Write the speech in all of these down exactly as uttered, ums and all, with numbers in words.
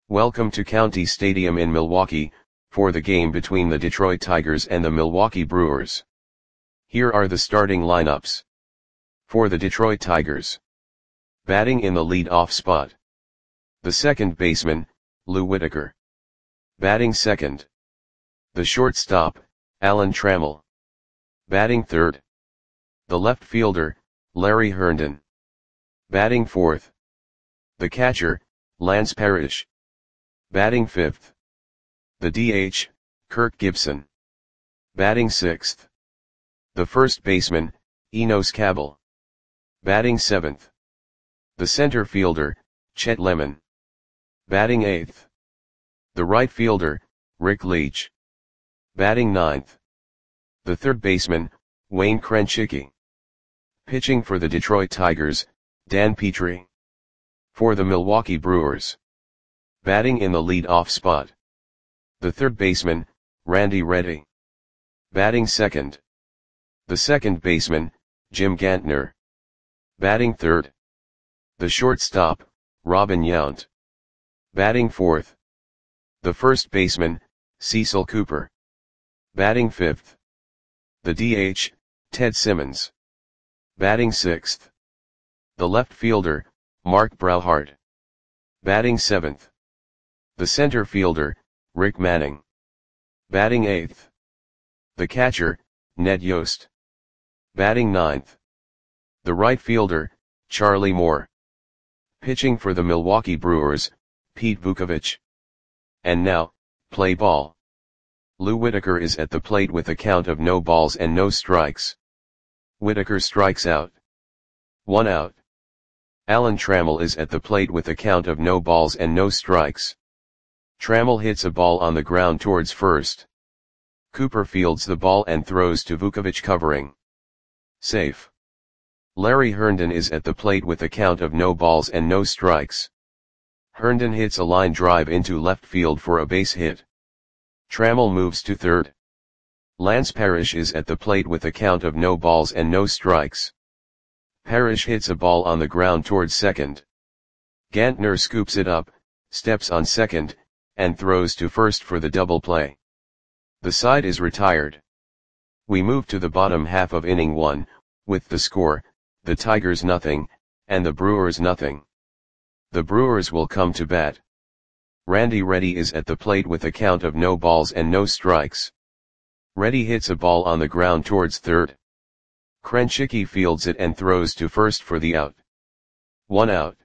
Welcome to County Stadium in Milwaukee, for the game between the Detroit Tigers and the Milwaukee Brewers. Here are the starting lineups. For the Detroit Tigers. Batting in the lead-off spot. The second baseman, Lou Whitaker. Batting second. The shortstop, Alan Trammell. Batting third. The left fielder, Larry Herndon. Batting fourth. The catcher, Lance Parrish. Batting fifth. The D H, Kirk Gibson. Batting sixth. The first baseman, Enos Cabell. Batting seventh. The center fielder, Chet Lemon. Batting eighth. The right fielder, Rick Leach. Batting ninth. The third baseman, Wayne Krenchicki. Pitching for the Detroit Tigers, Dan Petry. For the Milwaukee Brewers. Batting in the lead-off spot. The third baseman, Randy Reddy. Batting second. The second baseman, Jim Gantner. Batting third. The shortstop, Robin Yount. Batting fourth. The first baseman, Cecil Cooper. Batting fifth. The D H, Ted Simmons. Batting sixth. The left fielder, Mark Brauhart. Batting seventh. The center fielder, Rick Manning. Batting eighth. The catcher, Ned Yost. Batting ninth. The right fielder, Charlie Moore. Pitching for the Milwaukee Brewers, Pete Vukovich. And now, play ball. Lou Whitaker is at the plate with a count of no balls and no strikes. Whitaker strikes out. One out. Alan Trammell is at the plate with a count of no balls and no strikes. Trammell hits a ball on the ground towards first. Cooper fields the ball and throws to Vukovich covering. Safe. Larry Herndon is at the plate with a count of no balls and no strikes. Herndon hits a line drive into left field for a base hit. Trammell moves to third. Lance Parrish is at the plate with a count of no balls and no strikes. Parrish hits a ball on the ground towards second. Gantner scoops it up, steps on second, and throws to first for the double play. The side is retired. We move to the bottom half of inning one, with the score, the Tigers nothing, and the Brewers nothing. The Brewers will come to bat. Randy Reddy is at the plate with a count of no balls and no strikes. Reddy hits a ball on the ground towards third. Krenchicki fields it and throws to first for the out. One out.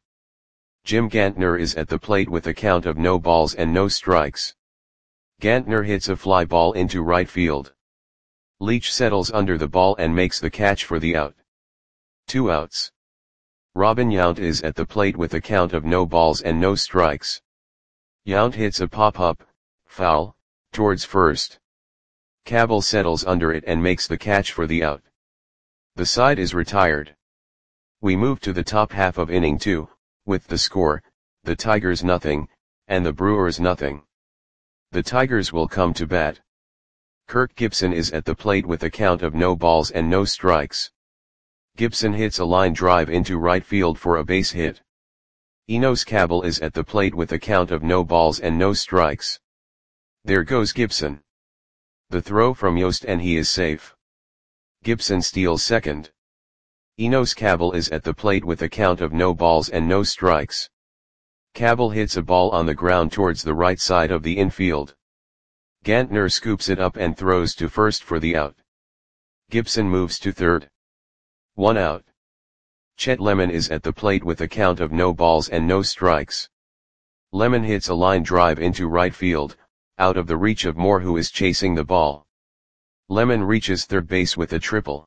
Jim Gantner is at the plate with a count of no balls and no strikes. Gantner hits a fly ball into right field. Leach settles under the ball and makes the catch for the out. Two outs. Robin Yount is at the plate with a count of no balls and no strikes. Yount hits a pop-up, foul, towards first. Cabell settles under it and makes the catch for the out. The side is retired. We move to the top half of inning two, with the score, the Tigers nothing, and the Brewers nothing. The Tigers will come to bat. Kirk Gibson is at the plate with a count of no balls and no strikes. Gibson hits a line drive into right field for a base hit. Enos Cabell is at the plate with a count of no balls and no strikes. There goes Gibson. The throw from Yost and he is safe. Gibson steals second. Enos Cabell is at the plate with a count of no balls and no strikes. Cabell hits a ball on the ground towards the right side of the infield. Gantner scoops it up and throws to first for the out. Gibson moves to third. One out. Chet Lemon is at the plate with a count of no balls and no strikes. Lemon hits a line drive into right field, out of the reach of Moore who is chasing the ball. Lemon reaches third base with a triple.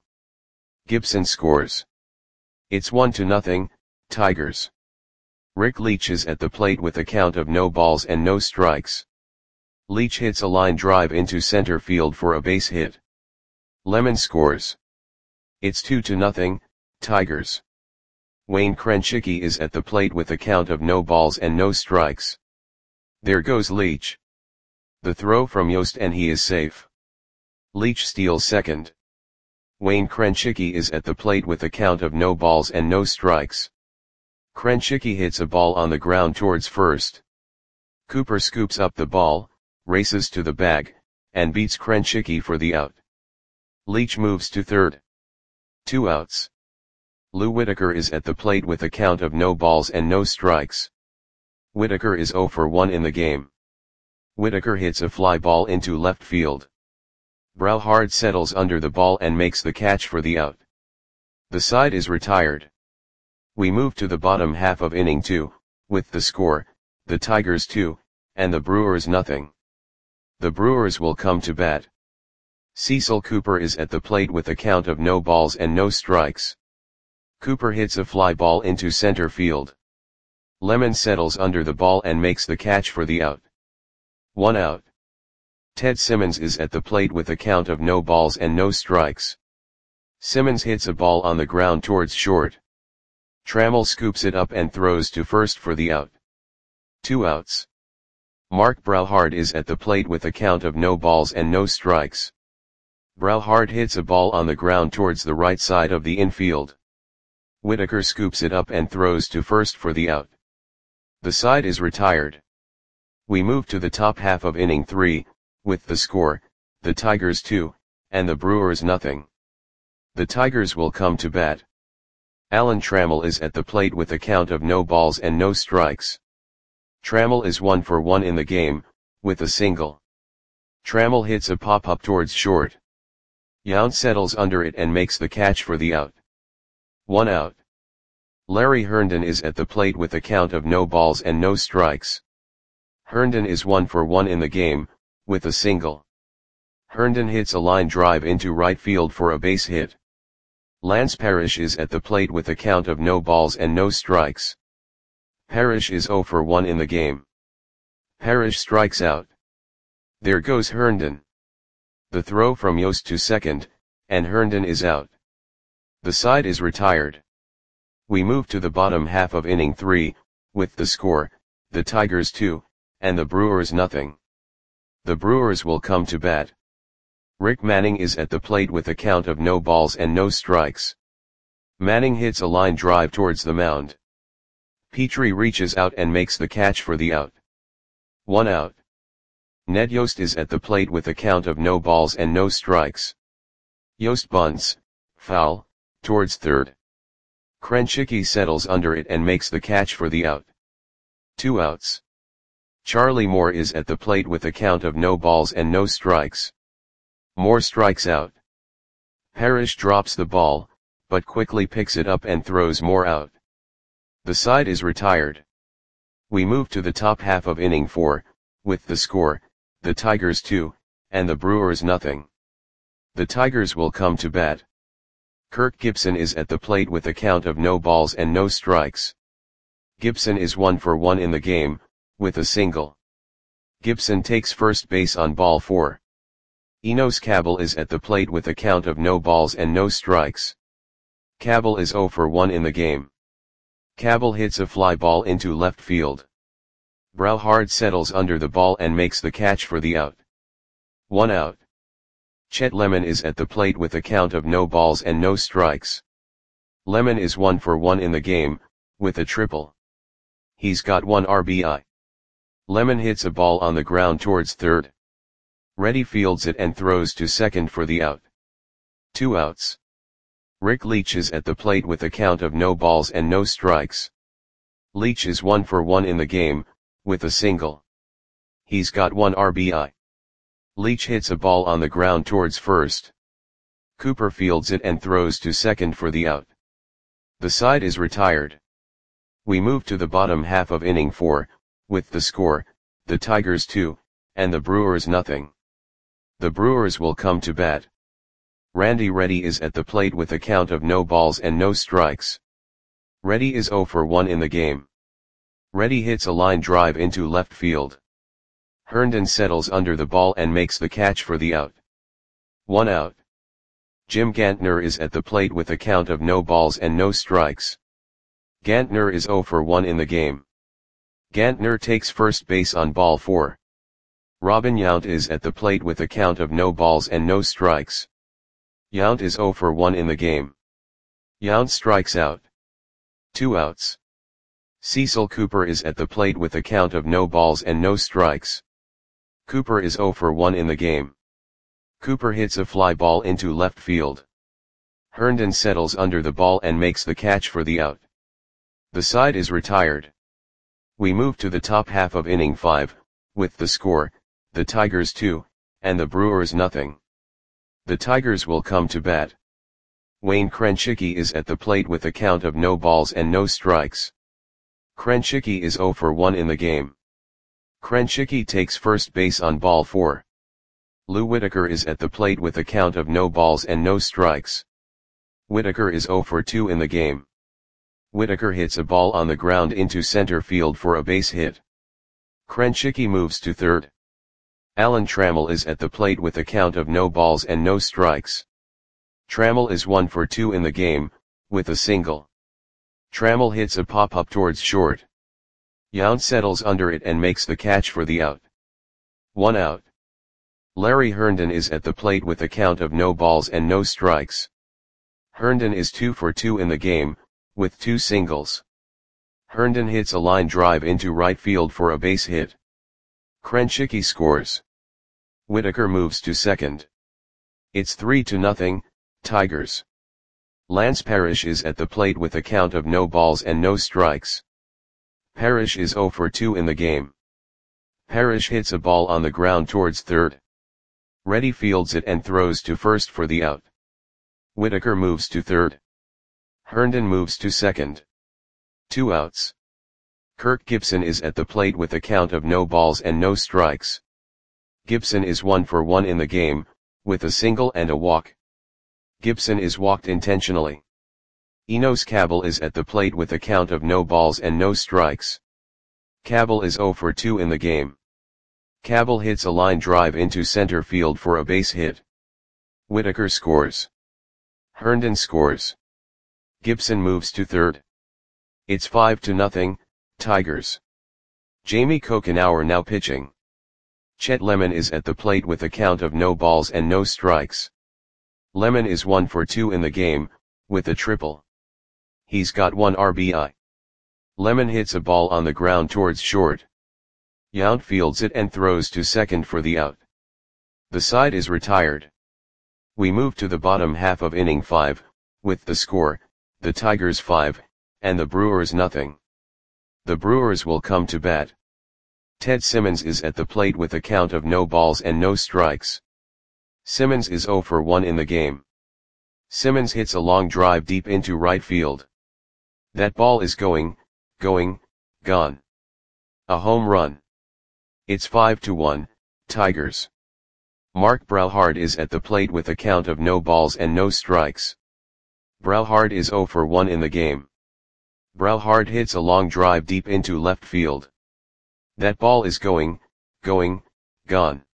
Gibson scores. It's one to nothing, Tigers. Rick Leach is at the plate with a count of no balls and no strikes. Leach hits a line drive into center field for a base hit. Lemon scores. It's two to nothing, Tigers. Wayne Krenchicki is at the plate with a count of no balls and no strikes. There goes Leach. The throw from Yost and he is safe. Leach steals second. Wayne Krenchicki is at the plate with a count of no balls and no strikes. Krenchicki hits a ball on the ground towards first. Cooper scoops up the ball, races to the bag, and beats Krenchicki for the out. Leach moves to third. Two outs. Lou Whitaker is at the plate with a count of no balls and no strikes. Whitaker is oh for one in the game. Whitaker hits a fly ball into left field. Brauhard settles under the ball and makes the catch for the out. The side is retired. We move to the bottom half of inning two, with the score, the Tigers two, and the Brewers nothing. The Brewers will come to bat. Cecil Cooper is at the plate with a count of no balls and no strikes. Cooper hits a fly ball into center field. Lemon settles under the ball and makes the catch for the out. One out. Ted Simmons is at the plate with a count of no balls and no strikes. Simmons hits a ball on the ground towards short. Trammell scoops it up and throws to first for the out. Two outs. Mark Brauhard is at the plate with a count of no balls and no strikes. Brauhard hits a ball on the ground towards the right side of the infield. Whitaker scoops it up and throws to first for the out. The side is retired. We move to the top half of inning three, with the score, the Tigers two, and the Brewers nothing. The Tigers will come to bat. Alan Trammell is at the plate with a count of no balls and no strikes. Trammell is one for one in the game, with a single. Trammell hits a pop-up towards short. Yount settles under it and makes the catch for the out. One out. Larry Herndon is at the plate with a count of no balls and no strikes. Herndon is one for one in the game, with a single. Herndon hits a line drive into right field for a base hit. Lance Parrish is at the plate with a count of no balls and no strikes. Parrish is oh for one in the game. Parrish strikes out. There goes Herndon. The throw from Yost to second, and Herndon is out. The side is retired. We move to the bottom half of inning three, with the score, the Tigers two, and the Brewers nothing. The Brewers will come to bat. Rick Manning is at the plate with a count of no balls and no strikes. Manning hits a line drive towards the mound. Petrie reaches out and makes the catch for the out. One out. Ned Yost is at the plate with a count of no balls and no strikes. Yost bunts, foul, towards third. Krenchicki settles under it and makes the catch for the out. Two outs. Charlie Moore is at the plate with a count of no balls and no strikes. Moore strikes out. Parrish drops the ball, but quickly picks it up and throws Moore out. The side is retired. We move to the top half of inning four, with the score, the Tigers two, and the Brewers nothing. The Tigers will come to bat. Kirk Gibson is at the plate with a count of no balls and no strikes. Gibson is one for one in the game, with a single. Gibson takes first base on ball four. Enos Cabell is at the plate with a count of no balls and no strikes. Cabell is oh for one in the game. Cabell hits a fly ball into left field. Brauhard settles under the ball and makes the catch for the out. One out. Chet Lemon is at the plate with a count of no balls and no strikes. Lemon is one for one in the game, with a triple. He's got one R B I. Lemon hits a ball on the ground towards third. Reddy fields it and throws to second for the out. Two outs. Rick Leach is at the plate with a count of no balls and no strikes. Leach is one for one in the game, with a single. He's got one R B I. Leach hits a ball on the ground towards first. Cooper fields it and throws to second for the out. The side is retired. We move to the bottom half of inning four, with the score, the Tigers two, and the Brewers nothing. The Brewers will come to bat. Randy Reddy is at the plate with a count of no balls and no strikes. Reddy is oh for one in the game. Reddy hits a line drive into left field. Herndon settles under the ball and makes the catch for the out. One out. Jim Gantner is at the plate with a count of no balls and no strikes. Gantner is oh for one in the game. Gantner takes first base on ball four. Robin Yount is at the plate with a count of no balls and no strikes. Yount is oh for one in the game. Yount strikes out. Two outs. Cecil Cooper is at the plate with a count of no balls and no strikes. Cooper is zero for one in the game. Cooper hits a fly ball into left field. Herndon settles under the ball and makes the catch for the out. The side is retired. We move to the top half of inning five, with the score, the Tigers two, and the Brewers nothing. The Tigers will come to bat. Wayne Krenchicki is at the plate with a count of no balls and no strikes. Krenchicki is zero for one in the game. Krenchicki takes first base on ball four. Lou Whitaker is at the plate with a count of no balls and no strikes. Whitaker is zero for two in the game. Whitaker hits a ball on the ground into center field for a base hit. Krenchicki moves to third. Alan Trammell is at the plate with a count of no balls and no strikes. Trammell is one for two in the game, with a single. Trammell hits a pop-up towards short. Yount settles under it and makes the catch for the out. One out. Larry Herndon is at the plate with a count of no balls and no strikes. Herndon is two for two in the game, with two singles. Herndon hits a line drive into right field for a base hit. Krenchicki scores. Whitaker moves to second. It's three to nothing, Tigers. Lance Parrish is at the plate with a count of no balls and no strikes. Parrish is zero for two in the game. Parrish hits a ball on the ground towards third. Reddy fields it and throws to first for the out. Whitaker moves to third. Herndon moves to second. Two outs. Kirk Gibson is at the plate with a count of no balls and no strikes. Gibson is one for one in the game, with a single and a walk. Gibson is walked intentionally. Enos Cabell is at the plate with a count of no balls and no strikes. Cabell is zero for two in the game. Cabell hits a line drive into center field for a base hit. Whitaker scores. Herndon scores. Gibson moves to third. It's five to nothing, Tigers. Jamie Kokenauer now pitching. Chet Lemon is at the plate with a count of no balls and no strikes. Lemon is one for two in the game, with a triple. He's got one R B I. Lemon hits a ball on the ground towards short. Yount fields it and throws to second for the out. The side is retired. We move to the bottom half of inning five, with the score, the Tigers five, and the Brewers nothing. The Brewers will come to bat. Ted Simmons is at the plate with a count of no balls and no strikes. Simmons is zero for one in the game. Simmons hits a long drive deep into right field. That ball is going, going, gone. A home run. It's five to one, Tigers. Mark Brauhard is at the plate with a count of no balls and no strikes. Brauhard is zero for one in the game. Brauhard hits a long drive deep into left field. That ball is going, going, gone.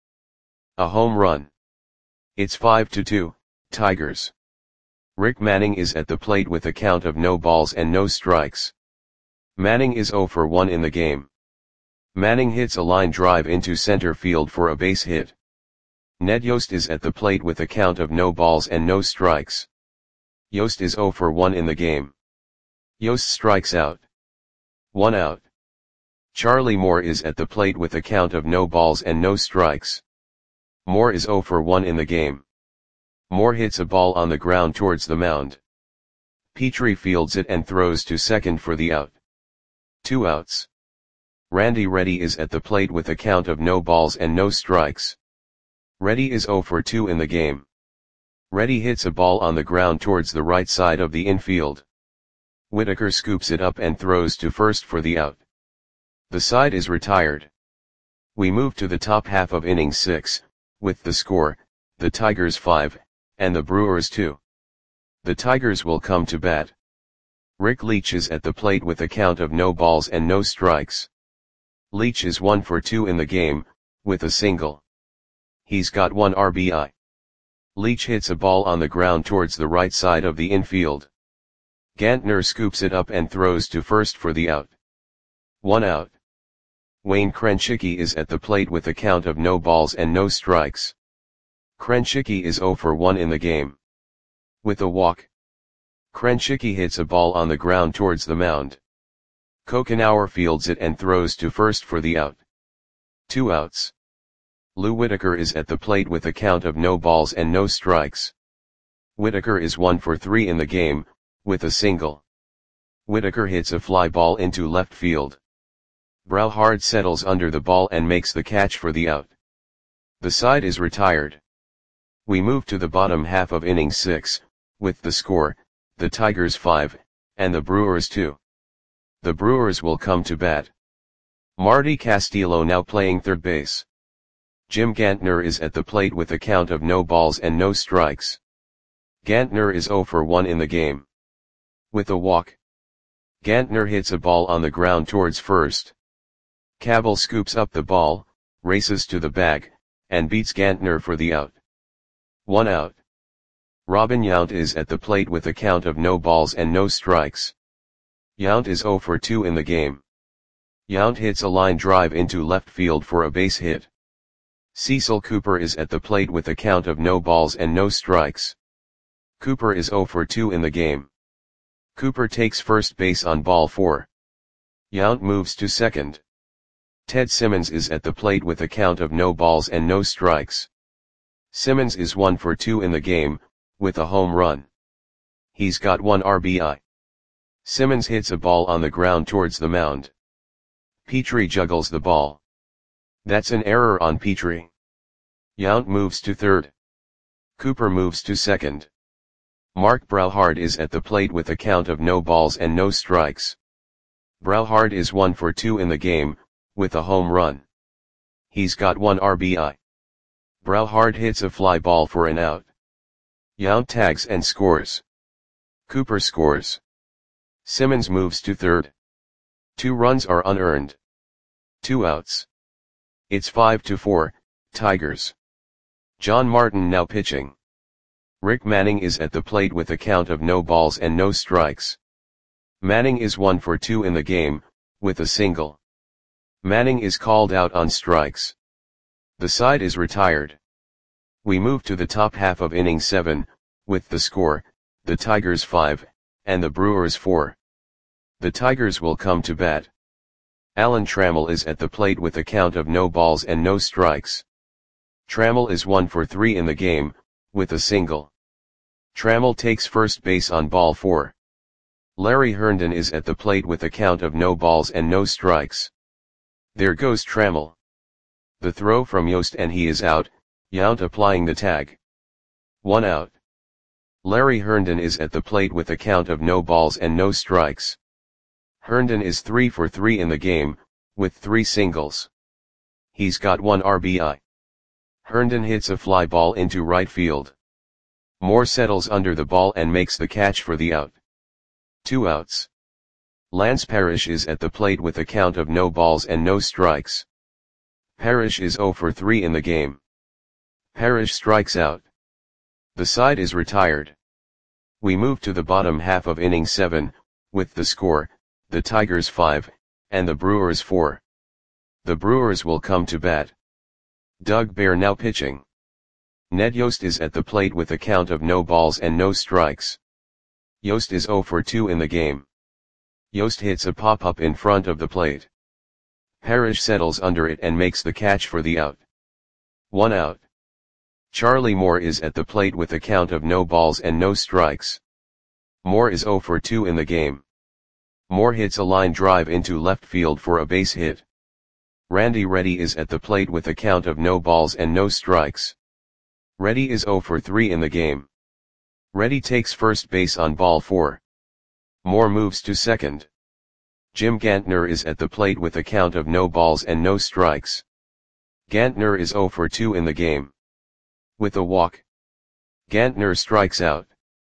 A home run. It's five to two, Tigers. Rick Manning is at the plate with a count of no balls and no strikes. Manning is zero for one in the game. Manning hits a line drive into center field for a base hit. Ned Yost is at the plate with a count of no balls and no strikes. Yost is zero for one in the game. Yost strikes out. One out. Charlie Moore is at the plate with a count of no balls and no strikes. Moore is zero for one in the game. Moore hits a ball on the ground towards the mound. Petrie fields it and throws to second for the out. Two outs. Randy Reddy is at the plate with a count of no balls and no strikes. Reddy is zero for two in the game. Reddy hits a ball on the ground towards the right side of the infield. Whitaker scoops it up and throws to first for the out. The side is retired. We move to the top half of inning six, with the score, the Tigers five, and the Brewers two. The Tigers will come to bat. Rick Leach is at the plate with a count of no balls and no strikes. Leach is one for two in the game, with a single. He's got one R B I. Leach hits a ball on the ground towards the right side of the infield. Gantner scoops it up and throws to first for the out. One out. Wayne Krenchicki is at the plate with a count of no balls and no strikes. Krenchicki is zero for one in the game. With a walk. Krenchicki hits a ball on the ground towards the mound. Kokenauer fields it and throws to first for the out. Two outs. Lou Whitaker is at the plate with a count of no balls and no strikes. Whitaker is one for three in the game, with a single. Whitaker hits a fly ball into left field. Brauhard settles under the ball and makes the catch for the out. The side is retired. We move to the bottom half of inning six, with the score, the Tigers five, and the Brewers two. The Brewers will come to bat. Marty Castillo now playing third base. Jim Gantner is at the plate with a count of no balls and no strikes. Gantner is zero for one in the game. With a walk. Gantner hits a ball on the ground towards first. Cabell scoops up the ball, races to the bag, and beats Gantner for the out. One out. Robin Yount is at the plate with a count of no balls and no strikes. Yount is zero for two in the game. Yount hits a line drive into left field for a base hit. Cecil Cooper is at the plate with a count of no balls and no strikes. Cooper is zero for two in the game. Cooper takes first base on ball four. Yount moves to second. Ted Simmons is at the plate with a count of no balls and no strikes. Simmons is one for two in the game, with a home run. He's got one R B I. Simmons hits a ball on the ground towards the mound. Petrie juggles the ball. That's an error on Petrie. Yount moves to third. Cooper moves to second. Mark Brauhard is at the plate with a count of no balls and no strikes. Brauhard is one for two in the game, with a home run. He's got one R B I. Brauhard hits a fly ball for an out. Yount tags and scores. Cooper scores. Simmons moves to third. Two runs are unearned. Two outs. It's five to four, Tigers. John Martin now pitching. Rick Manning is at the plate with a count of no balls and no strikes. Manning is one for two in the game, with a single. Manning is called out on strikes. The side is retired. We move to the top half of inning seven, with the score, the Tigers five, and the Brewers four. The Tigers will come to bat. Alan Trammell is at the plate with a count of no balls and no strikes. Trammell is one for three in the game, with a single. Trammell takes first base on ball four. Larry Herndon is at the plate with a count of no balls and no strikes. There goes Trammell. The throw from Yost and he is out, Yount applying the tag. One out. Larry Herndon is at the plate with a count of no balls and no strikes. Herndon is three for three in the game, with three singles. He's got one R B I. Herndon hits a fly ball into right field. Moore settles under the ball and makes the catch for the out. Two outs. Lance Parrish is at the plate with a count of no balls and no strikes. Parrish is zero for three in the game. Parrish strikes out. The side is retired. We move to the bottom half of inning seven, with the score, the Tigers five, and the Brewers four. The Brewers will come to bat. Doug Bear now pitching. Ned Yost is at the plate with a count of no balls and no strikes. Yost is zero for two in the game. Yost hits a pop-up in front of the plate. Parrish settles under it and makes the catch for the out. One out. Charlie Moore is at the plate with a count of no balls and no strikes. Moore is zero for two in the game. Moore hits a line drive into left field for a base hit. Randy Reddy is at the plate with a count of no balls and no strikes. Reddy is zero for three in the game. Reddy takes first base on ball four. Moore moves to second. Jim Gantner is at the plate with a count of no balls and no strikes. Gantner is zero for two in the game. With a walk. Gantner strikes out.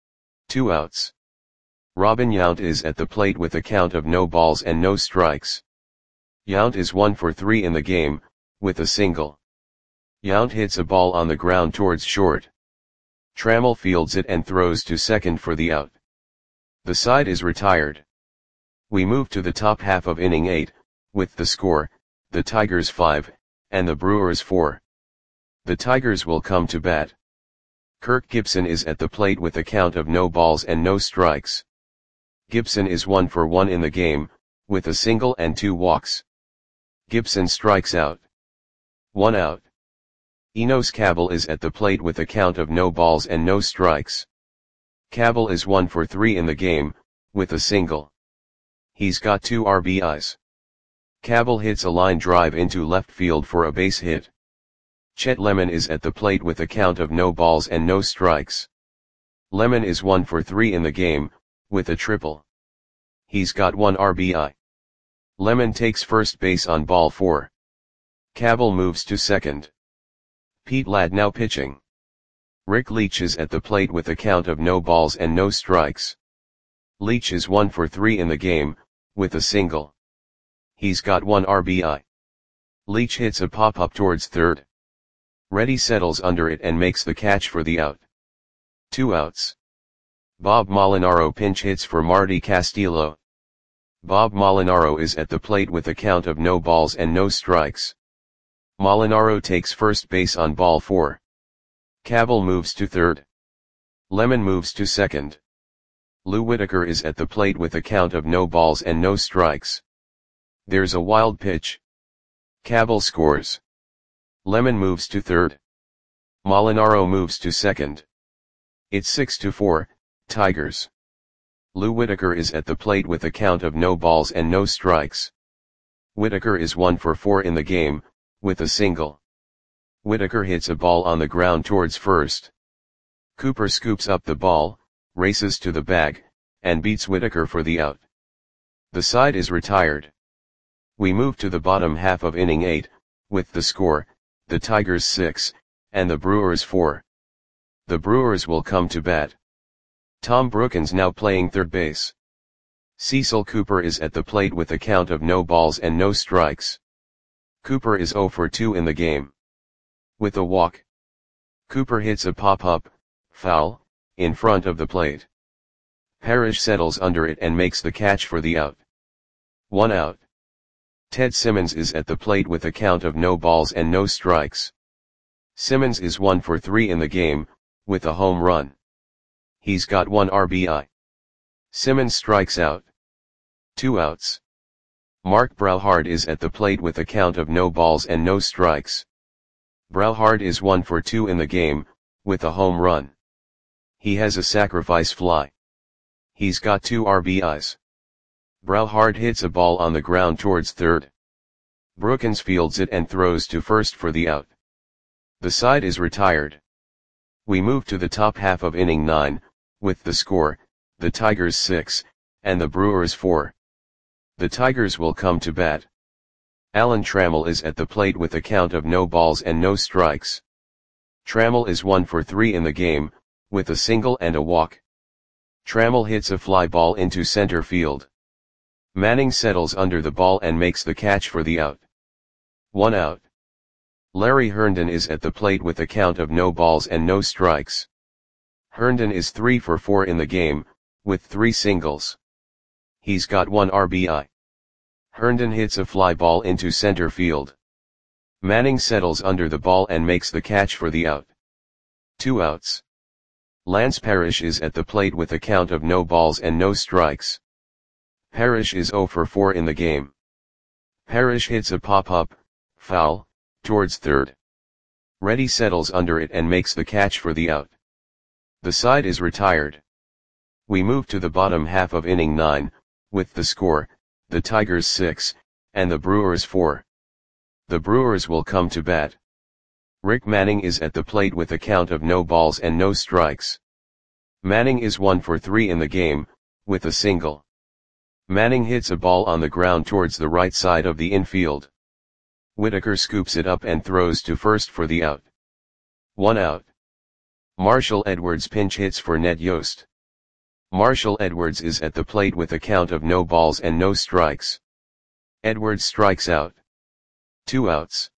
Two outs. Robin Yount is at the plate with a count of no balls and no strikes. Yount is one for three in the game, with a single. Yount hits a ball on the ground towards short. Trammell fields it and throws to second for the out. The side is retired. We move to the top half of inning eight, with the score, the Tigers five, and the Brewers four. The Tigers will come to bat. Kirk Gibson is at the plate with a count of no balls and no strikes. Gibson is one for one in the game, with a single and two walks. Gibson strikes out. One out. Enos Cabell is at the plate with a count of no balls and no strikes. Cabell is one for three in the game, with a single. He's got two R B Is. Cabell hits a line drive into left field for a base hit. Chet Lemon is at the plate with a count of no balls and no strikes. Lemon is one for three in the game, with a triple. He's got one R B I. Lemon takes first base on ball four. Cabell moves to second. Pete Ladd now pitching. Rick Leach is at the plate with a count of no balls and no strikes. Leach is one for three in the game, with a single. He's got one R B I. Leach hits a pop-up towards third. Reddy settles under it and makes the catch for the out. Two outs. Bob Molinaro pinch hits for Marty Castillo. Bob Molinaro is at the plate with a count of no balls and no strikes. Molinaro takes first base on ball four. Cabell moves to third. Lemon moves to second. Lou Whitaker is at the plate with a count of no balls and no strikes. There's a wild pitch. Cabell scores. Lemon moves to third. Molinaro moves to second. It's six to four, Tigers. Lou Whitaker is at the plate with a count of no balls and no strikes. Whitaker is one for four in the game, with a single. Whitaker hits a ball on the ground towards first. Cooper scoops up the ball, races to the bag, and beats Whitaker for the out. The side is retired. We move to the bottom half of inning eight, with the score, the Tigers six, and the Brewers four. The Brewers will come to bat. Tom Brookins now playing third base. Cecil Cooper is at the plate with a count of no balls and no strikes. Cooper is zero for two in the game. With a walk. Cooper hits a pop-up, foul, in front of the plate. Parrish settles under it and makes the catch for the out. One out. Ted Simmons is at the plate with a count of no balls and no strikes. Simmons is one for three in the game, with a home run. He's got one R B I. Simmons strikes out. Two outs. Mark Brauhard is at the plate with a count of no balls and no strikes. Brauhard is one for two in the game, with a home run. He has a sacrifice fly. He's got two R B Is. Brauhard hits a ball on the ground towards third. Brookins fields it and throws to first for the out. The side is retired. We move to the top half of inning nine, with the score, the Tigers six, and the Brewers four. The Tigers will come to bat. Alan Trammell is at the plate with a count of no balls and no strikes. Trammell is one for three in the game, with a single and a walk. Trammell hits a fly ball into center field. Manning settles under the ball and makes the catch for the out. One out. Larry Herndon is at the plate with a count of no balls and no strikes. Herndon is three for four in the game, with three singles. He's got one R B I. Herndon hits a fly ball into center field. Manning settles under the ball and makes the catch for the out. Two outs. Lance Parrish is at the plate with a count of no balls and no strikes. Parrish is zero for four in the game. Parrish hits a pop-up, foul, towards third. Reddy settles under it and makes the catch for the out. The side is retired. We move to the bottom half of inning nine, with the score, the Tigers six, and the Brewers four. The Brewers will come to bat. Rick Manning is at the plate with a count of no balls and no strikes. Manning is one for three in the game, with a single. Manning hits a ball on the ground towards the right side of the infield. Whitaker scoops it up and throws to first for the out. One out. Marshall Edwards pinch hits for Ned Yost. Marshall Edwards is at the plate with a count of no balls and no strikes. Edwards strikes out. Two outs.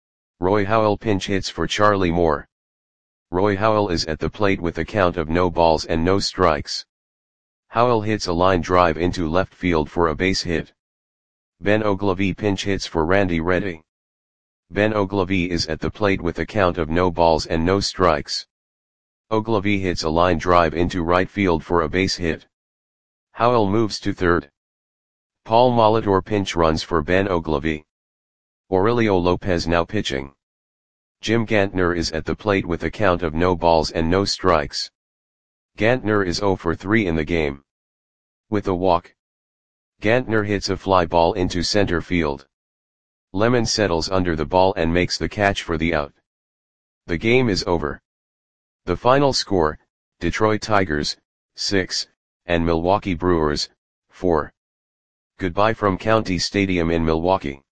Roy Howell pinch hits for Charlie Moore. Roy Howell is at the plate with a count of no balls and no strikes. Howell hits a line drive into left field for a base hit. Ben Ogilvie pinch hits for Randy Reddy. Ben Ogilvie is at the plate with a count of no balls and no strikes. Ogilvie hits a line drive into right field for a base hit. Howell moves to third. Paul Molitor pinch runs for Ben Oglivie. Aurelio Lopez now pitching. Jim Gantner is at the plate with a count of no balls and no strikes. Gantner is zero for three in the game. With a walk, Gantner hits a fly ball into center field. Lemon settles under the ball and makes the catch for the out. The game is over. The final score, Detroit Tigers, six, and Milwaukee Brewers, four. Goodbye from County Stadium in Milwaukee.